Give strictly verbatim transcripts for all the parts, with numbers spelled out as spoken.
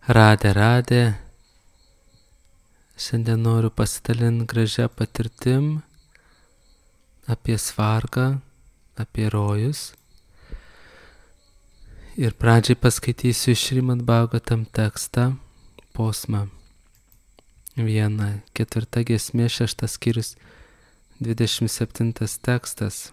Radė, radė. Šiandien noriu pasidalinti gražią patirtim apie svargą, apie rojus. Ir pradžiai paskaitysiu iš Šrimad Bhagavatam tekstą, posmą. Viena, ketvirta giesmė, šeštas skyrius, dvidešimt septintas tekstas.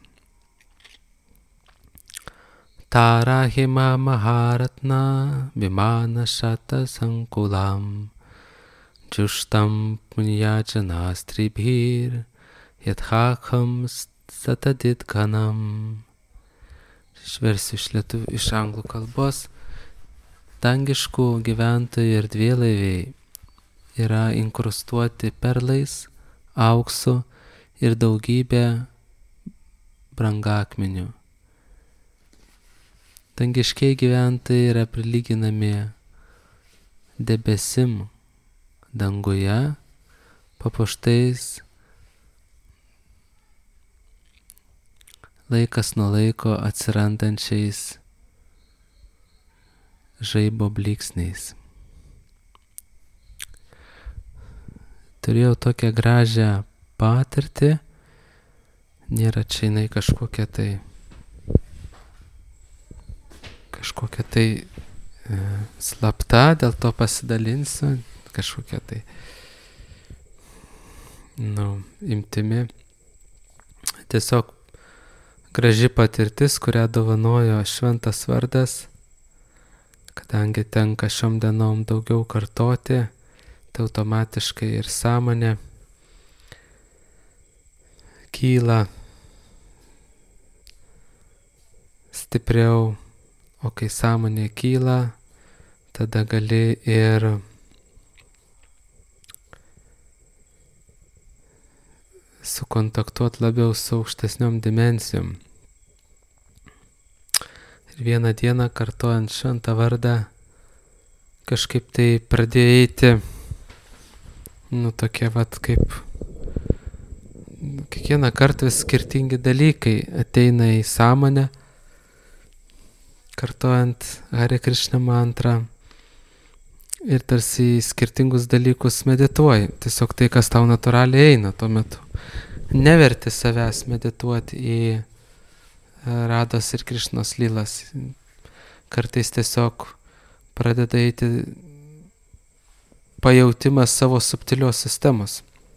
Tarahima maharatna vimana shata sankulam jushtam punyajanaastribhir yadhakham satadit ganam. Išversiu iš lietuvių, iš anglų kalbos. Dangiškų gyventojų erdvėlaiviai yra inkrustuoti perlais, auksu ir daugybė brangakmenių. Dangiškiai gyventojai yra prilyginami debesim danguje, papuoštais laikas nuo laiko atsirandančiais žaibo blyksniais. Turėjau tokią gražią patirtį, nėra čia jinai kažkokia tai kažkokia tai e, slapta, dėl to pasidalinsiu, kažkokia tai nu, imtimi. Tiesiog graži patirtis, kurią dovanojo šventas vardas, kadangi tenka šiom dienom daugiau kartoti, tai automatiškai ir sąmonė kyla stipriau, o kai sąmonė kyla, tada gali ir sukontaktuoti labiau su aukštesniom dimensijom. Ir vieną dieną kartojant šventą vardą kažkaip tai pradėjo eiti, nu tokie vat kaip kiekvieną kartą vis skirtingi dalykai ateina į sąmonę, kartojant Hare Krishna mantrą ir tarsi skirtingus dalykus medituoji. Tiesiog tai, kas tau natūraliai eina tuo metu. Neverti savęs medituoti į Rados ir Krišnos lylas. Kartais tiesiog pradeda eiti pajautimas savo subtilios sistemos.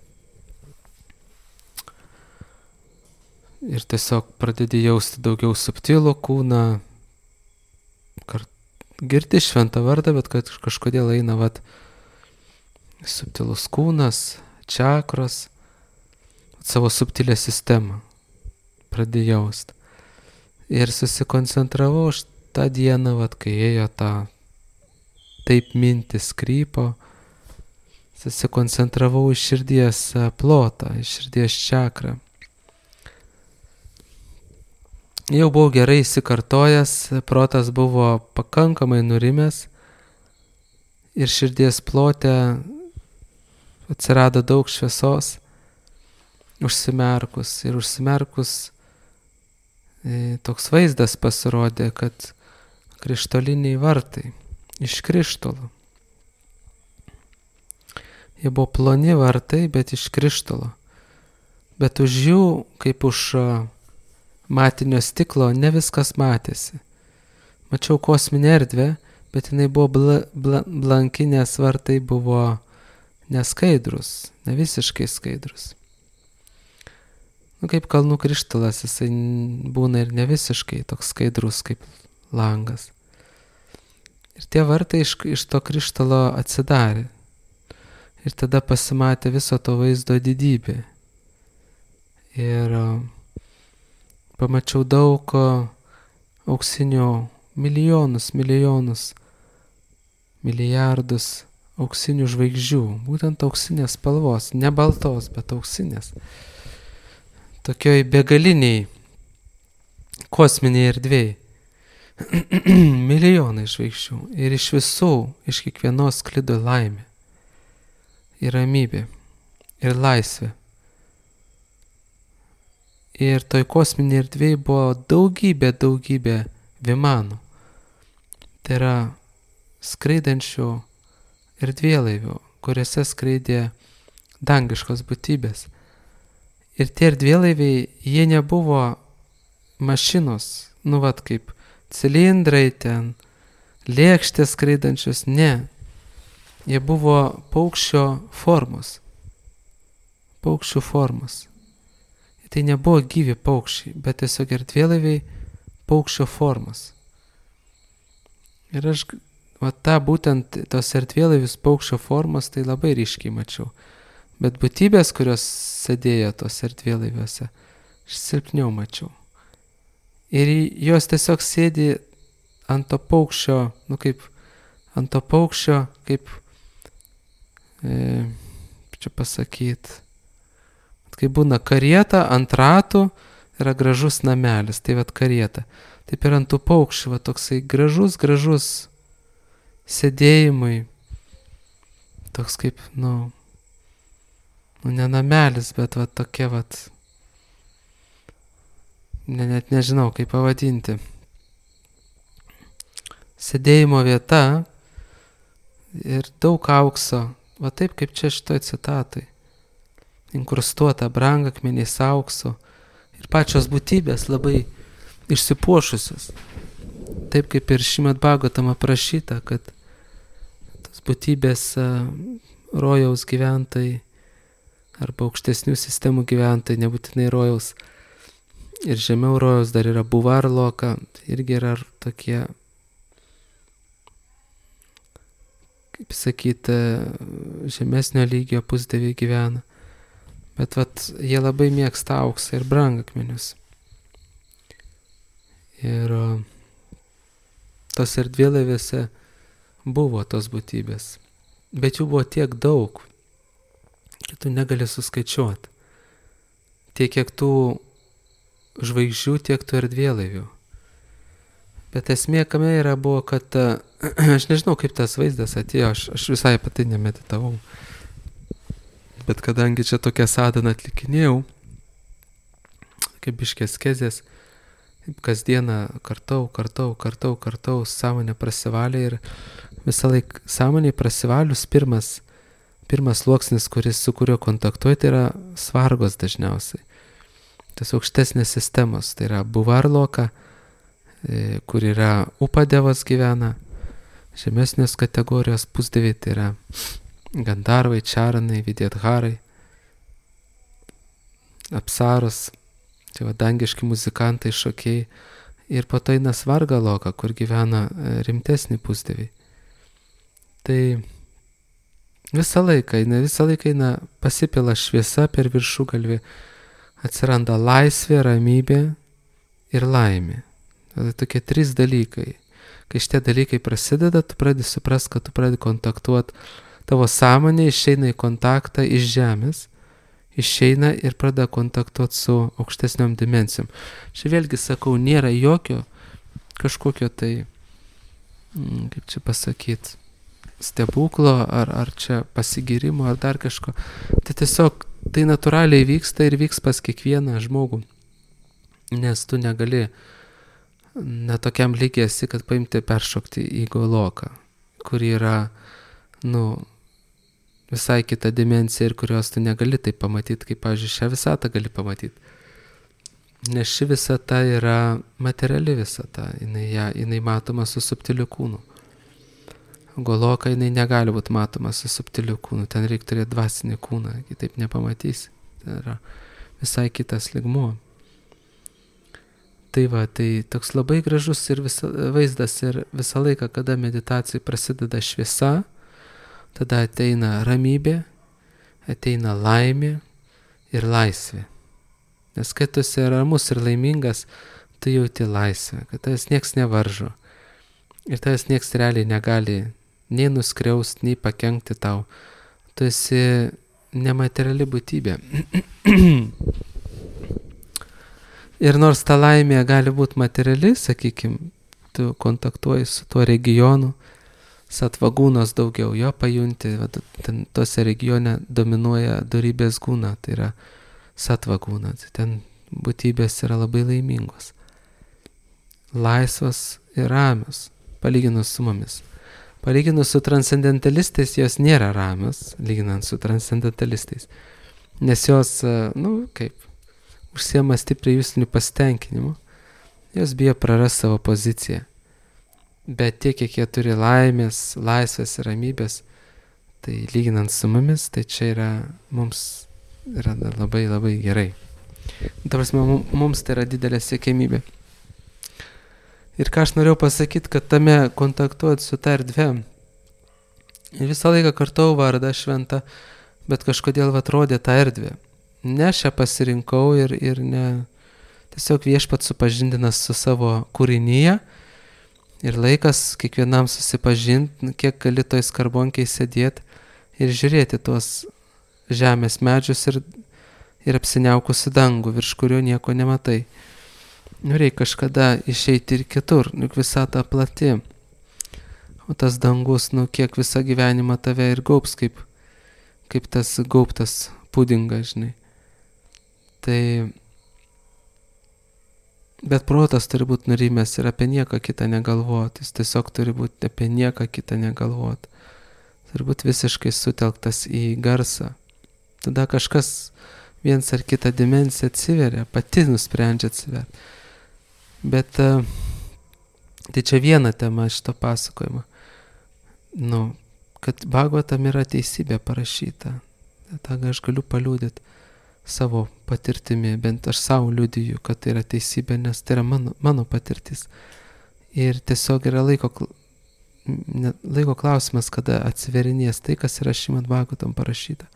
Ir tiesiog pradedi jausti daugiau subtilų kūną, kart girdi šventą vardą, bet kad kažkodėl eina vat subtilus kūnas, čakros, savo subtilę sistemą pradėjau jaust. Ir susikoncentravau už tą dieną, vat kai ėjo tą taip mintis krypo, susikoncentravau į širdies plotą, į širdies čakrą. Jau buvau gerai įsikartojęs, protas buvo pakankamai nurimęs ir širdies plote atsirado daug šviesos, užsimerkus ir užsimerkus e, toks vaizdas pasirodė, kad krištoliniai vartai iš krištolo. Jie buvo ploni vartai, bet iš krištolo. Bet už jų, kaip už matinio stiklo, ne viskas matėsi. Mačiau kosminę erdvę, bet jinai buvo bla, bla, blanki, nes vartai buvo neskaidrus, ne visiškai skaidrus. Nu, kaip kalnų krištolas, jisai būna ir ne visiškai toks skaidrus kaip langas. Ir tie vartai iš, iš to krištolo atsidarė. Ir tada pasimatė viso to vaizdo didybė. Ir pamačiau daug auksinių milijonus, milijonus, milijardus auksinių žvaigždžių, būtent auksinės spalvos, ne baltos, bet auksinės. Tokioj begaliniai kosminiai erdvėj. Milijonai žvaigždžių. Ir iš visų, iš kiekvienos sklido laimė. Ir ramybė. Ir laisvė. Ir toj kosminėje erdvėje buvo daugybė, daugybė vimanų. Tai yra skraidančių erdvėlaivių, kuriuose skraidė dangiškos būtybės. Ir tie erdvėlaiviai, jie nebuvo mašinos, nu vat kaip cilindrai ten, lėkštės skraidančios, ne. Jie buvo paukščio formos. Paukščių formos. Tai nebuvo gyvi paukščiai, bet tiesiog erdvėlaiviai paukščio formos. Ir aš, va tą būtent tos erdvėlaivius paukščio formos, tai labai ryškiai mačiau. Bet būtybės, kurios sėdėjo tos erdvėlaiviuose, aš silpniau mačiau. Ir jos tiesiog sėdi ant to paukščio, nu kaip, ant to paukščio, kaip, e, čia pasakyt, kai būna karieta, ant ratų yra gražus namelis, tai vat karieta. Taip ir ant tų paukščių, va toksai gražus, gražus sėdėjimui, toks kaip, nu, nu ne namelis, bet va tokia vat, ne, net nežinau, kaip pavadinti. Sėdėjimo vieta ir daug aukso, va taip kaip čia šitoj citatoj. Inkrustuota brangakmeniais auksu ir pačios būtybės labai išsipuošusios. Taip kaip ir Šrimad Bhagavatam aprašyta, kad tos būtybės rojaus gyventojai arba aukštesnių sistemų gyventojai, nebūtinai rojaus ir žemiau rojaus dar yra Buvarloka, irgi yra tokie, kaip sakyti, žemesnio lygio pusdieviai gyvena. Bet vat, jie labai mėgsta auksą ir brangakmenius. Ir tos erdvėlaivėse buvo tos būtybės. Bet jų buvo tiek daug, kad tu negali suskaičiuoti. Tiek kiek tų žvaigždžių, tiek tų erdvėlaivių. Bet esmė kame yra buvo, kad aš nežinau, kaip tas vaizdas atėjo, aš, aš visai apie tai nemeditavau. Bet kadangi čia tokią sadhaną atlikinėjau, kaip biškės kezės, kasdieną kartau, kartau, kartau, kartau, sąmonė prasivalė ir visą laiką sąmonė prasivalius pirmas, pirmas sluoksnis, kuris su kuriuo kontaktuoja, tai yra svargos dažniausiai. Tas aukštesnės sistemos, tai yra Buvarloka, kur yra Upadevas gyvena, žemesnės kategorijos pusdieviai, tai yra Gandarvai, Čaranai, Vidyadharai, Apsaros, tai va dangiški muzikantai, šokiai. Ir po to eina Svarga Loka, kur gyvena rimtesni pusdieviai. Tai visą laiką eina, visą laiką eina pasipila šviesa per viršugalvį, atsiranda laisvė, ramybė ir laimė. Tai tokie trys dalykai. Kai šitie dalykai prasideda, tu pradedi suprast, kad tu pradedi kontaktuoti, tavo sąmonė išeina į kontaktą iš žemės, išeina ir pradeda kontaktuoti su aukštesniom dimensijom. Čia vėlgi sakau, nėra jokio kažkokio tai, kaip čia pasakyti, stebuklo ar, ar čia pasigirimo ar dar kažko. Tai tiesiog tai natūraliai vyksta ir vyks pas kiekvieną žmogų. Nes tu negali netokiam lygiai esi, kad paimti peršokti į Goloką, kur yra, nu, visai kita dimensija ir kurios tu negali taip pamatyti, kaip, pavyzdžiui, šią visatą gali pamatyti. Nes ši visata yra materiali visata, jinai, ja, jinai matoma su subtiliu kūnu. Goloka jinai negali būti matoma su subtiliu kūnu, ten reikia turėti dvasinį kūną, kitaip nepamatysi. Tai yra visai kitas lygmuo. Tai va, tai toks labai gražus ir visa, vaizdas ir visą laiką, kada meditacijai prasideda šviesa, tada ateina ramybė, ateina laimė ir laisvė. Nes kai tu esi ramus ir laimingas, tu jauti laisvę, kad tavęs nieks nevaržo. Ir tavęs nieks realiai negali nei nuskriaust, nei pakenkti tau. Tu esi nemateriali būtybė. Ir nors ta laimė gali būti materiali, sakykime, tu kontaktuoji su tuo regionu, satvagūnos daugiau, jo pajunti, ten tose regione dominuoja dorybės gūna, tai yra satvagūna, tai ten būtybės yra labai laimingos, laisvas ir ramios, palyginus su mumis. Palyginus su transcendentalistais jos nėra ramios, lyginant su transcendentalistais. Nes jos, nu, kaip, užsiema stipriai jūsinių pasitenkinimu. Jos bijo praras savo poziciją. Bet tiek, kiek jie turi laimės, laisvės ir ramybės, tai lyginant su mumis, tai čia yra mums yra labai labai gerai. Ta prasme, mums tai yra didelė siekiamybė. Ir ką aš norėjau pasakyti, kad tame kontaktuoti su ta erdve. Ir visą laiką kartau vardą šventą, bet kažkodėl atrodė tą erdvę. Ne aš ją pasirinkau ir, ir ne tiesiog viešpats supažindinas su savo kūrinyje. Ir laikas kiekvienam susipažinti, kiek gali toj skarbonkiai sėdėti ir žiūrėti tuos žemės medžius ir, ir apsiniaukusi dangų, virš kurio nieko nematai. Nu, reikia kažkada išeiti ir kitur, juk visa ta plati. O tas dangus, nu, kiek visą gyvenimą tave ir gaubs, kaip, kaip tas gaubtas pudingas, žinai. Tai, bet protas turi būti nurimęs ir apie nieką kitą negalvoti. Jis tiesiog turi būti apie nieką kitą negalvoti. Turi būti visiškai sutelktas į garsą. Tada kažkas viens ar kitą dimensiją atsiveria, pati nusprendžia atsiverti. Bet tai čia viena tema šito pasakojimo. Nu, kad Bhagavatam yra teisybė parašyta. Ta aš galiu paliudyti savo patirtimi, bent aš savo liudiju, kad tai yra teisybė, nes tai yra mano, mano patirtis. Ir tiesiog yra laiko, laiko klausimas, kada atsiverinės tai, kas yra Šrimad Bhagavatam parašyta.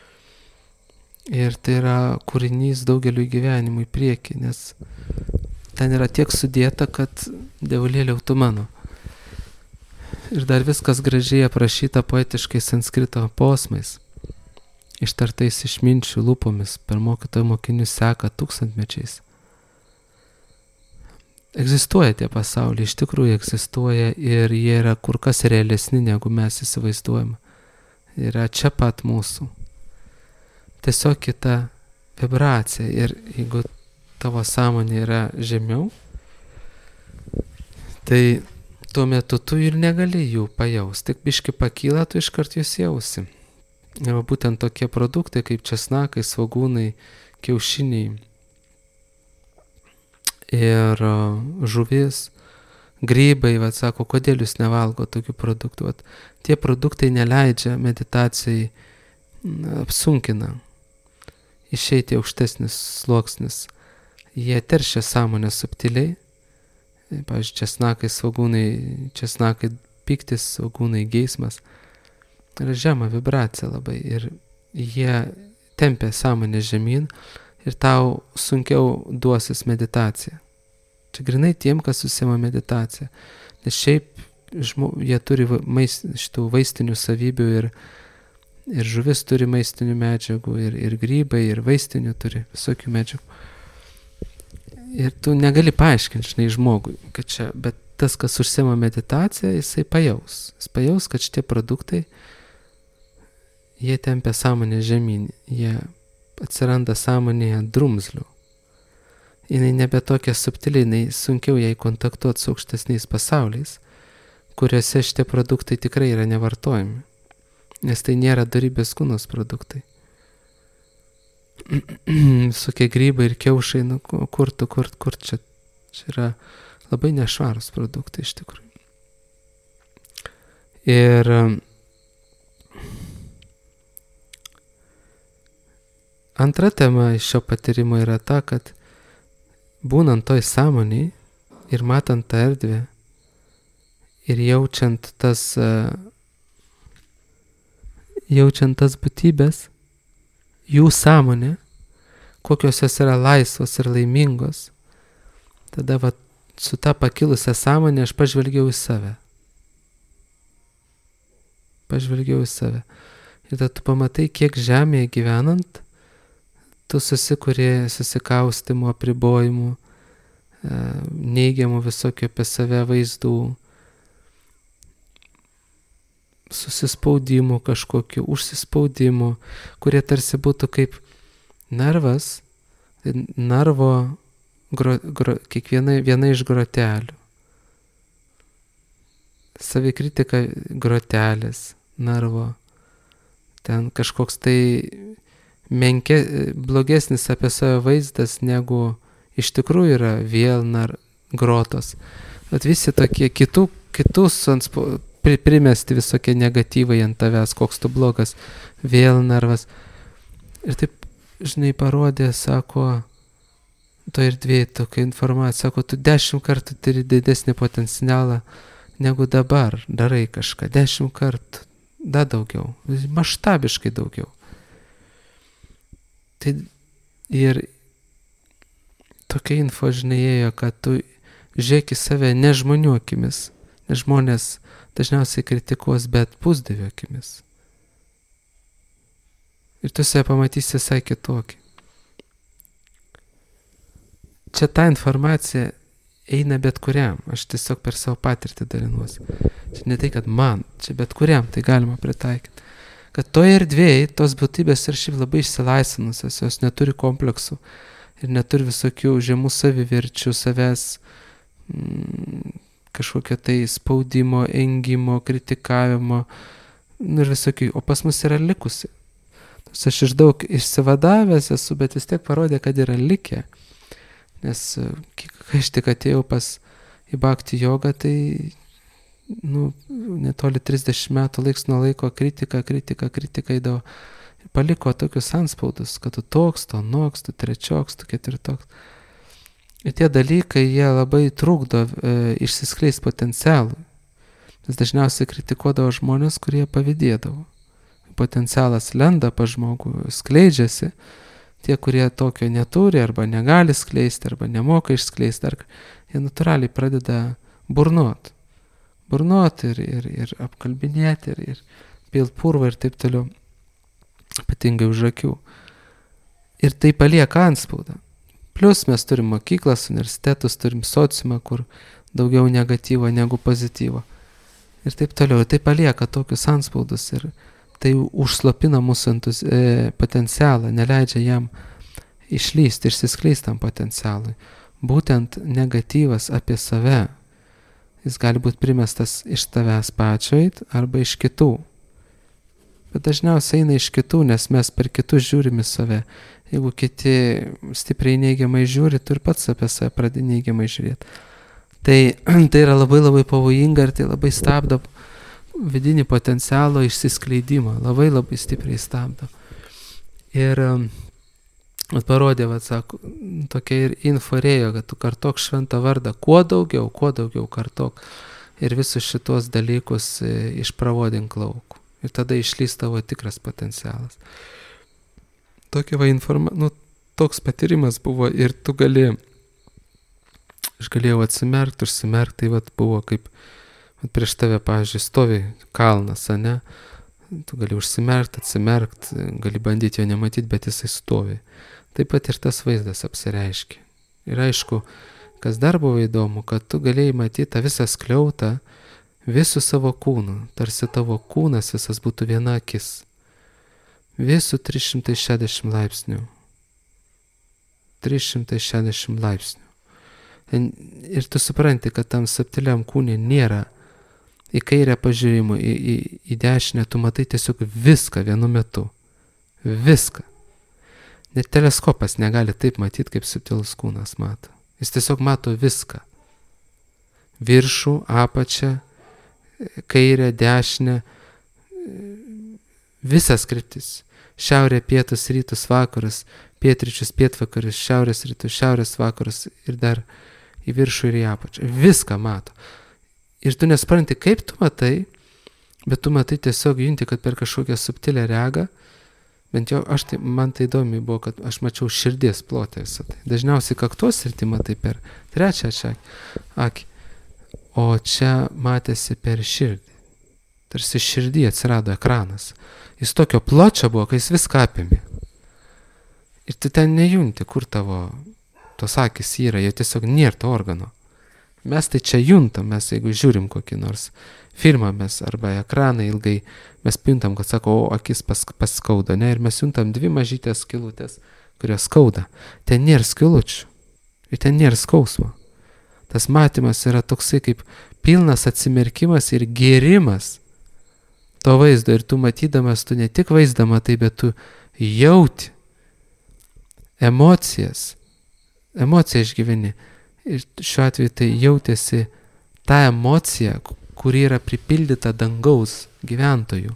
Ir tai yra kūrinys daugeliu gyvenimų į priekį, nes ten yra tiek sudėta, kad dievulėliau tu mano. Ir dar viskas gražiai aprašyta poetiškai sanskrito posmais, ištartais išminčių lūpomis, per mokytojų mokinių seka tūkstantmečiais. Egzistuoja tie pasauliai, iš tikrųjų egzistuoja ir jie yra kur kas realesni, negu mes įsivaizduojame. Yra čia pat mūsų. Tiesiog kita vibracija ir jeigu tavo sąmonė yra žemiau, tai tuo metu tu ir negali jų pajausti. Tik biški pakyla, tu iškart jūs jausi. Ir būtent tokie produktai kaip česnakai, svogūnai, kiaušiniai ir žuvis, grybai, vat, sako, kodėl jūs nevalgo tokių produktų. Vat, tie produktai neleidžia meditacijai, apsunkina, išeiti aukštesnis sluoksnis. Jie teršia sąmonę subtiliai. Pavyzdžiui, česnakai, svogūnai, česnakai pyktis, svogūnai geismas. Yra žema vibracija labai ir jie tempia sąmonę žemyn ir tau sunkiau duosis meditacija. Čia grinai tiem, kas užsiima meditacija. Nes šiaip žmo, jie turi mais, šitų vaistinių savybių ir, ir žuvis turi maistinių medžiagų ir, ir grybai, ir vaistinių turi visokių medžiagų. Ir tu negali paaiškinti, žinai, žmogui, kad čia, bet tas, kas užsiema meditaciją, jisai pajaus. Jis pajaus, kad šitie produktai, jie tempia sąmonę žemyn, jie atsiranda sąmonėje drumzlių. Jinai nebe tokia subtiliai, jinai sunkiau jai kontaktuoti su aukštesniais pasauliais, kuriuose šitie produktai tikrai yra nevartojami, nes tai nėra dorybės kūnos produktai. Sukie grybai ir kiaušai, nu, kur tu, kur, kur čia, čia yra labai nešvarus produktai iš tikrųjų. Ir antra tema iš šio patyrimo yra ta, kad būnant toj sąmonėj ir matant tą erdvę ir jaučiant tas, jaučiant tas būtybės, jų sąmonė, kokios jos yra laisvos ir laimingos, tada va, su ta pakilusią sąmonę aš pažvelgiau į save. Pažvelgiau į save. Ir tada tu pamatai, kiek žemėje gyvenant, tu susikuri susikaustimo, apribojimų, neigiamų visokių apie save vaizdų, susispaudimų kažkokių, užsispaudimų, kurie tarsi būtų kaip narvas, narvo gro, gro, kiekviena viena iš grotelių. savikritika grotelės, narvo, ten kažkoks tai menkė, blogesnis apie save vaizdas negu iš tikrųjų yra vėl nar grotos. Bet visi tokie kitų, kitus pri, primesti visokie negatyvai ant tavęs, koks tu blogas, vėl narvas. Ir taip, žinai, parodė, sako, to ir dviejai tokia informacija, sako, tu dešimt kartų turi didesnį potencialą negu dabar darai kažką, dešimt kartų, da daugiau, maštabiškai daugiau. Tai ir tokia info, žinai, ėjo, kad tu žiūrėk į save ne žmonių akimis, nes žmonės dažniausiai kritikuos, bet pusdavio akimis. Ir tu save pamatysi visai kitokį. Čia ta informacija eina bet kuriam, aš tiesiog per savo patirtį dalinuosi. Čia ne tai, kad man, čia bet kuriam tai galima pritaikyti. Kad toje erdvėje tos būtybės ir šiaip labai išsilaisvinusios, jos neturi kompleksų ir neturi visokių žemų saviverčių, savęs mm, kažkokio tai spaudimo, engimo, kritikavimo ir visokių, o pas mus yra likusi. Aš iš daug išsivadavęs esu, bet vis tiek parodė, kad yra likę. Nes kai aš tik atėjau pas į bhakti jogą, tai nu, netoli trisdešimt metų laiks nuo laiko kritika, kritika, kritika įdavo. Paliko tokius anspaudus, kad tu toks, to noks, tu trečioks, tu ketvirtoks. Ir tie dalykai, jie labai trukdo e, išsiskleis potencialui. Nes dažniausiai kritikuodavo žmonės, kurie pavydėdavo. Potencialas lenda pa žmogų, skleidžiasi. Tie, kurie tokio neturi, arba negali skleisti, arba nemoka išskleisti, ar jie natūraliai pradeda burnuot. Burnuot ir, ir, ir apkalbinėti, ir, ir pilt purvą ir taip toliau, ypatingai už akių. Ir tai palieka antspaudą. Plus mes turim mokyklas, universitetus, turim sociumą, kur daugiau negatyvo negu pozityvo. Ir taip toliau. Ir tai palieka tokius anspaudus ir tai užslopina mūsų entus, e, potencialą, neleidžia jam išlysti, išsiskleisti tam potencialui. Būtent negatyvas apie save, jis gali būti primestas iš tavęs pačioj arba iš kitų. Bet dažniausiai eina iš kitų, nes mes per kitus žiūrim į save. Jeigu kiti stipriai neigiamai žiūri, tu ir pats apie save pradedi neigiamai žiūrėti. Tai, tai yra labai labai pavojinga ir tai labai stabdo vidinį potencialo išsiskleidimą, labai labai stipriai stabdo. Ir at parodė, vat, sako, tokia ir inforėjo, kad tu kartok šventą vardą, kuo daugiau, kuo daugiau kartok ir visus šitos dalykus išpravodink lauk. Ir tada išlys tavo tikras potencialas. Tokia va informa, nu, toks patyrimas buvo ir tu gali, aš galėjau atsimerkti, užsimerkti, tai vat buvo kaip prieš tave, pavyzdžiui, stovi kalnas, ane? Tu gali užsimerkti, atsimerkti, gali bandyti jo nematyti, bet jisai stovi. Taip pat ir tas vaizdas apsireiškia. Ir aišku, kas dar buvo įdomu, kad tu galėjai matyti tą visą skliautą visų savo kūnų, tarsi tavo kūnas visas būtų viena akis. Visų trys šimtai šešiasdešimt laipsnių. trys šimtai šešiasdešimt laipsnių. Ir tu supranti, kad tam subtiliam kūne nėra į kairę pažiūrėjimo, į, į, į dešinę, tu matai tiesiog viską vienu metu. Viską. Net teleskopas negali taip matyti, kaip subtilus kūnas mato. Jis tiesiog mato viską. Viršų, apačią, kairę, dešinę, visas kryptis. Šiaurė, pietus, rytus, vakarus, pietryčius, pietvakarius, šiaurės, rytus, šiaurės, vakarus ir dar į viršų ir į apačią. Viską mato. Ir tu nespranti, kaip tu matai, bet tu matai tiesiog junti, kad per kažkokią subtilę regą, bent jau aš tai, man tai įdomi buvo, kad aš mačiau širdies plotę visą tai. Dažniausiai kaktos sritį matai per trečią akį, o čia matėsi per širdį. Tarsi širdį atsirado ekranas. Jis tokio pločio buvo, kai jis viską apėmė. Ir tu ten nejunti, kur tavo tos akis yra, jie tiesiog nėra to organo. Mes tai čia juntam, mes jeigu žiūrim kokį nors filmą, mes arba ekraną ilgai, mes pintam, kad sako, o akis pas, paskauda, ne, ir mes juntam dvi mažytės skylutės, kurios skauda. Ten nėra skylučių ir ten nėra skausmo. Tas matymas yra toksai kaip pilnas atsimerkimas ir gėrimas to vaizdo. Ir tu matydamas, tu ne tik vaizdą matai, bet tu jauti emocijas, emociją išgyveni. Ir šiuo atveju tai jautėsi ta emocija, kuri yra pripildyta dangaus gyventojų,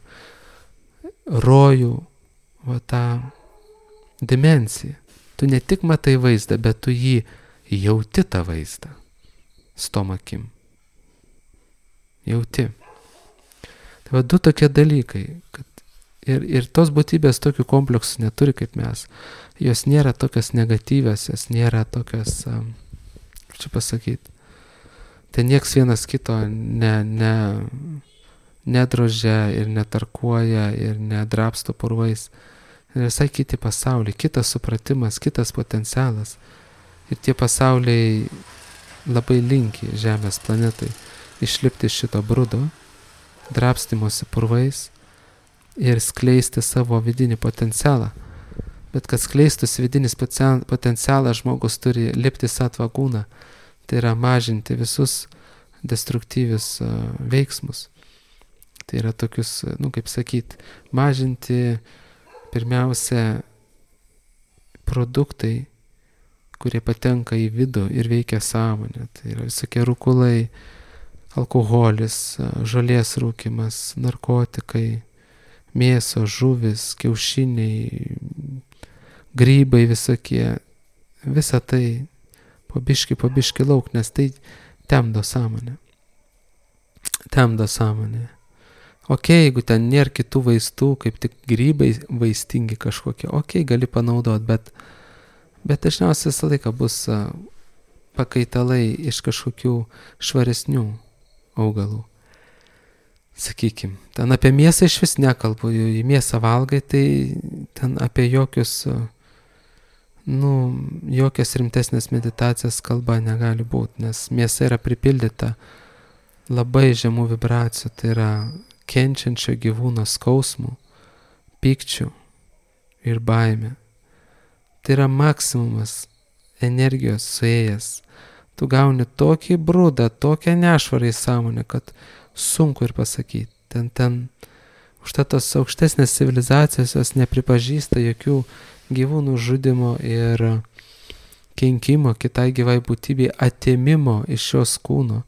rojų, va tą dimensiją. Tu ne tik matai vaizdą, bet tu jį jauti tą vaizdą su tom akim. Jauti. Tai va du tokie dalykai, kad ir, ir tos būtybės tokių kompleksų neturi kaip mes. Jos nėra tokios negatyvios, jos nėra tokios, um, čia pasakyti, tai nieks vienas kito ne, ne, nedrožia ir netarkuoja ir nedrapsto purvais. Ir visai kiti pasauliai, kitas supratimas, kitas potencialas. Ir tie pasauliai labai linki Žemės planetai išlipti iš šito brudo, drapstymosi purvais ir skleisti savo vidinį potencialą. Bet kad skleistųsi vidinis potencialas, žmogus turi lipti sattva gūną, tai yra mažinti visus destruktyvius uh, veiksmus. Tai yra tokius, nu kaip sakyti, mažinti pirmiausia produktai, kurie patenka į vidų ir veikia sąmonę. Tai yra visokie rūkulai, alkoholis, žolės rūkymas, narkotikai, mėsos, žuvis, kiaušiniai, grybai visokie. Visa tai po biškį, po biškį lauk, nes tai temdo sąmonę. Temdo sąmonę. Ok, jeigu ten nėra kitų vaistų, kaip tik grybai vaistingi kažkokie, ok, gali panaudoti, bet, bet dažniausiai visą laiką bus uh, pakaitalai iš kažkokių švaresnių augalų. Sakykim, ten apie mėsą iš vis nekalbu, į mėsą valgai, tai ten apie jokius, uh, nu, jokios rimtesnės meditacijas kalba negali būti, nes mėsa yra pripildyta labai žemų vibracijų, tai yra kenčiančio gyvūno skausmų, pykčių ir baimė. Tai yra maksimumas energijos suėjęs. Tu gauni tokį brūdą, tokią nešvarą į sąmonę, kad sunku ir pasakyti. Ten, ten, užtat tos aukštesnės civilizacijos jos nepripažįsta jokių gyvūnų žudimo ir kenkimo kitai gyvai būtybei, atėmimo iš šios kūno.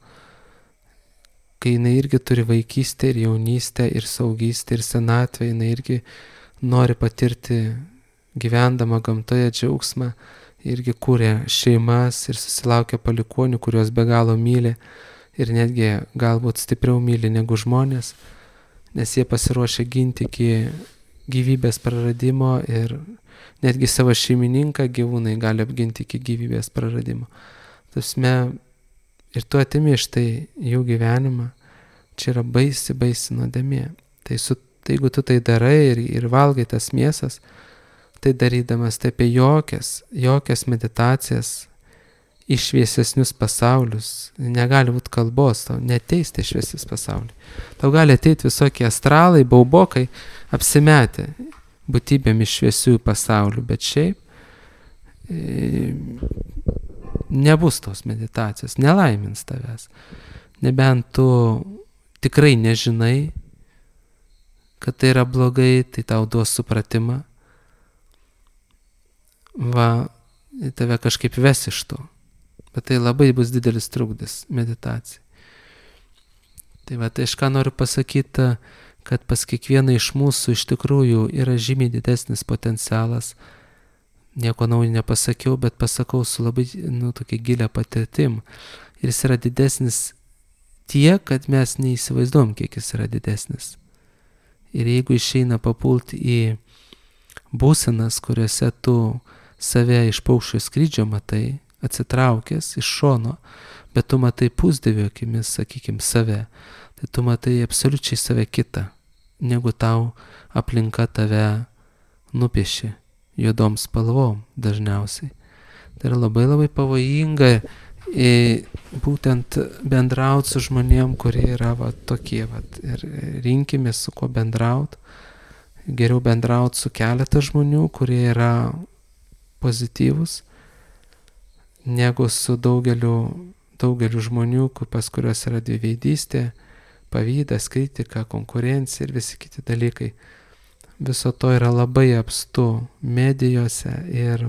Kai jinai irgi turi vaikystę ir jaunystę ir saugystę ir senatvę, jinai irgi nori patirti gyvendama gamtoje džiaugsmą, irgi kūrė šeimas ir susilaukia palikonių, kuriuos be galo myli ir netgi galbūt stipriau myli negu žmonės, nes jie pasiruošia ginti iki gyvybės praradimo ir netgi savo šeimininką gyvūnai gali apginti iki gyvybės praradimo. Tasme, ir tu atimi iš tai jų gyvenimą, čia yra baisi, baisi nuodėmė. Tai, su, tai jeigu tu tai darai ir, ir valgai tas mėsas, tai darydamas tai apie jokias, jokias meditacijas į šviesesnius pasaulius, negali būti kalbos, tau neteisti šviesis pasaulį. Tau gali ateiti visokie astralai, baubokai, apsimetę būtybėm iš šviesių pasaulių, bet šiaip e, nebus tos meditacijos, nelaimins tavęs. Nebent tu tikrai nežinai, kad tai yra blogai, tai tau duos supratimą. Va, tave kažkaip ves iš to. Bet tai labai bus didelis trukdis meditacijai. Tai va, tai aš ką noriu pasakyti, kad pas kiekvieną iš mūsų iš tikrųjų yra žymiai didesnis potencialas. Nieko naujo nepasakiau, bet pasakau su labai, nu, tokia gilia patirtim. Ir jis yra didesnis tiek, kad mes neįsivaizduom, kiek jis yra didesnis. Ir jeigu išeina papulti į būsenas, kuriuose tu save iš paukščio skrydžio matai, atsitraukęs iš šono, bet tu matai pusdievio akimis, sakykim, save, tai tu matai absoliučiai save kitą, negu tau aplinka tave nupiešė juodom spalvom dažniausiai. Tai yra labai labai pavojinga e, būtent bendrauti su žmonėm, kurie yra va, tokie. Va, ir rinkimės su kuo bendrauti. Geriau bendrauti su keletą žmonių, kurie yra pozityvus, negu su daugeliu daugeliu žmonių, pas kurios yra dviveidystė, pavydas, kritika, konkurencija ir visi kiti dalykai. Viso to yra labai apstu medijose ir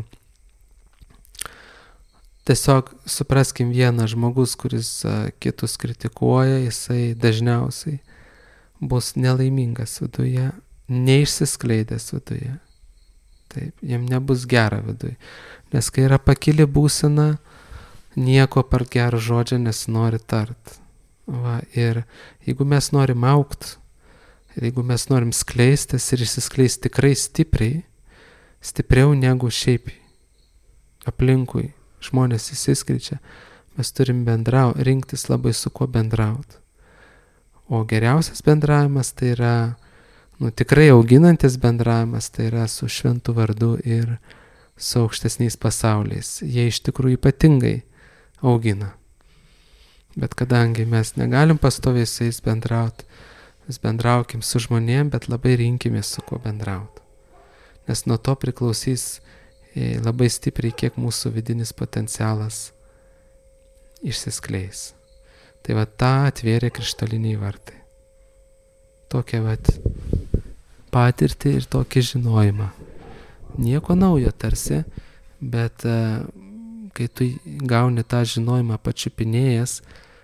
tiesiog supraskim vieną, žmogus, kuris kitus kritikuoja, jisai dažniausiai bus nelaimingas viduje, neišsiskleidęs viduje. Taip, jam nebus gera viduje. Nes kai yra pakili būsena, nieko per gerą žodžią nesinori tart. Va, ir jeigu mes norim aukt, ir jeigu mes norim skleistis ir išsiskleisti tikrai stipriai, stipriau negu šiaip aplinkui žmonės įsiskleičia, mes turim bendrau, rinktis labai su kuo bendraut. O geriausias bendravimas tai yra, nu tikrai auginantis bendravimas, tai yra su šventu vardu ir su aukštesniais pasauliais. Jie iš tikrųjų ypatingai augina. Bet kadangi mes negalim pastoviai su jais bendrauti, mes bendraukim su žmonėm, bet labai rinkimės su kuo bendrauti. Nes nuo to priklausys labai stipriai, kiek mūsų vidinis potencialas išsiskleis. Tai va tą atvėrė krištoliniai vartai. Tokią va patirtį ir tokį žinojimą. Nieko naujo tarsi, bet kai tu gauni tą žinojimą pačiupinėjęs,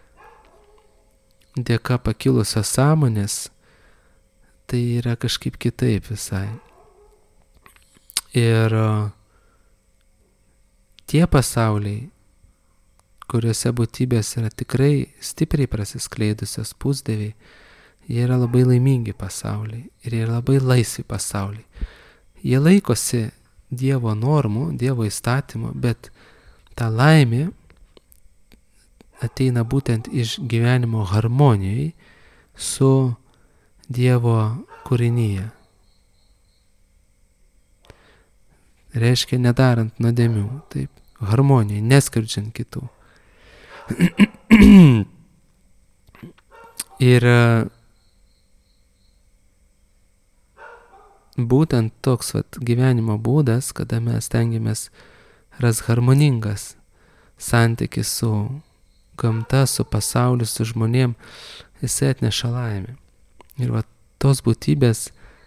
dėka pakilusios sąmonės, tai yra kažkaip kitaip visai. Ir tie pasauliai, kuriuose būtybės yra tikrai stipriai prasiskleidusios pusdieviai, jie yra labai laimingi pasauliai ir jie yra labai laisvi pasauliai. Jie laikosi Dievo normų, Dievo įstatymo, bet ta laimė ateina būtent iš gyvenimo harmonijai su Dievo kūrinyje. Reiškia nedarant nuodėmių, taip, harmonijai, neskurdžiant kitų. Ir būtent toks vat, gyvenimo būdas, kada mes stengiamės ras harmoningas santykis su gamta, su pasauliu, su žmonėm, jisai atneša laimę. Ir va, tos būtybės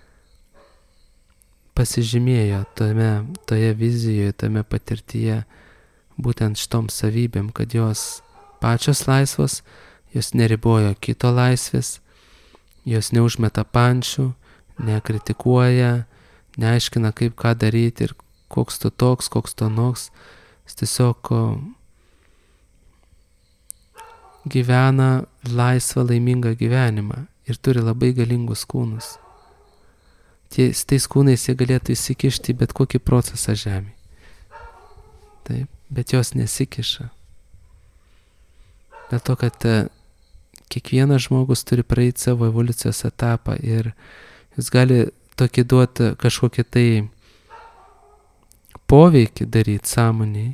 pasižymėjo tome, toje vizijoje, tame patirtyje, būtent šitom savybėm, kad jos pačios laisvos, jos neribojo kito laisvės, jos neužmeta pančių, nekritikuoja, neaiškina, kaip ką daryti ir koks tu toks, koks tu anoks. Jis tiesiog gyvena laisvą, laimingą gyvenimą ir turi labai galingus kūnus. Ties, tais kūnais jie galėtų įsikišti bet kokį procesą žemėje. Taip, bet jos nesikiša. Dėl to, kad kiekvienas žmogus turi praeiti savo evoliucijos etapą ir jis gali tokį duoti kažkokį tai poveikį daryti sąmoniai,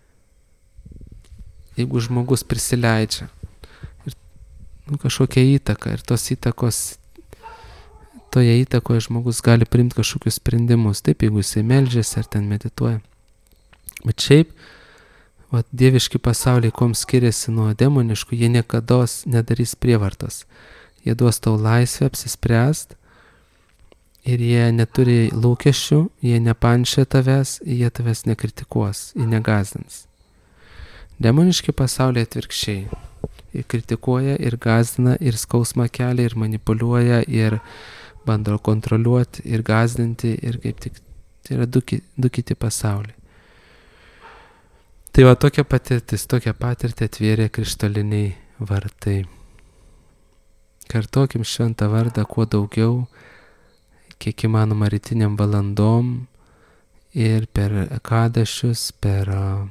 jeigu žmogus prisileidžia ir nu, kažkokią įtaką ir tos įtakos, toje įtakoje žmogus gali priimti kažkokius sprendimus, taip, jeigu jisai meldžiasi ar ten medituoja. Bet šiaip, va, dieviški pasauliai, kuom skiriasi nuo demoniškų, jie niekados nedarys prievartos. Jie duos tau laisvę apsispręst ir jie neturi lūkesčių, jie nepančia tavęs, jie tavęs nekritikuos, jie negazdins. Demoniški pasauliai atvirkščiai. Jie kritikuoja ir gazdina, ir skausmą kelia, ir manipuliuoja, ir bando kontroliuoti, ir gazdinti, ir kaip tik, tai yra du, du kiti pasauliai. Tai va tokia patirtis, tokia patirtį atvėrė krištoliniai vartai. Kartokim šventą vardą kuo daugiau, kiek įmanoma rytiniam valandom ir per ekadašius, per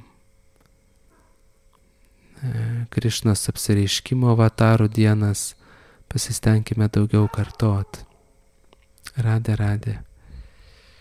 Krišnos apsireiškimo avatarų dienas pasistengime daugiau kartot. Radė, radė.